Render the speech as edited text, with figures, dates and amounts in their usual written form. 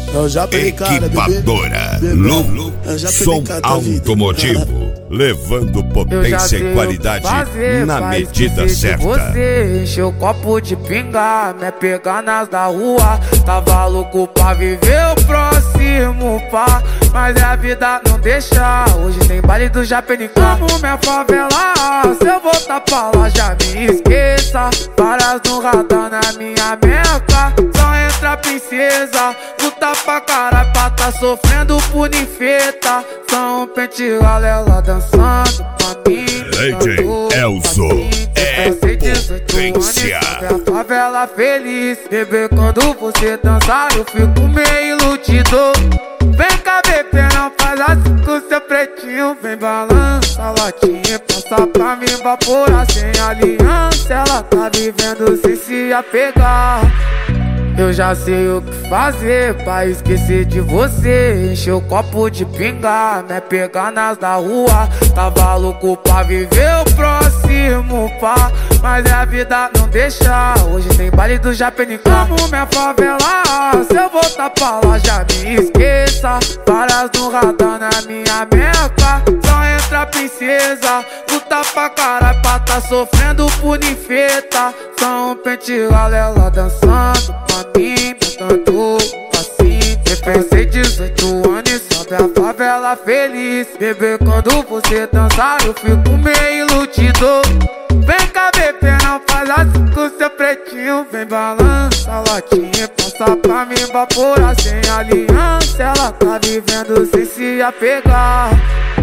Equipadora Lulu, som automotivo, levando potência e qualidade na medida certa. Você encheu o copo de pinga, me pegar nas da rua. Tava louco pra viver o próximo pá, mas a vida não deixa. Hoje tem baile do Japenicão. Amo minha favela, se eu voltar pra lá já me esqueça. Várias no radar na minha meca, só entra princesa. Luta pra caralho pra tá sofrendo por ninfeta. São pente galela dançando pra mim. DJ Elzo é potência. A favela feliz, bebê, quando você dançar eu fico meio iludido. Vem cá, bebê, não faz assim com seu pretinho. Vem balança a latinha, passa pra me evaporar sem aliança. Ela tá vivendo sem se apegar. Eu já sei o que fazer pra esquecer de você. Encher o copo de pinga, me pegar nas da rua. Tava louco pra viver o próximo pá, mas a vida não deixa. Hoje tem baile do Japenicão. Amo minha favela, se eu voltar pra lá já me esqueça. Várias no radar na minha meca, só entra princesa. Luta pra caralho pra tá sofrendo por ninfeta. São pente galela dançando pra mim, tanto assim. Pensei 18 anos e sobe a favela feliz. Bebê, quando você dançar eu fico meio iludido. Vem cá, bebê, não faz assim com seu pretinho. Vem balança a latinha, passa pra me evaporar sem aliança. Ela tá vivendo sem se apegar.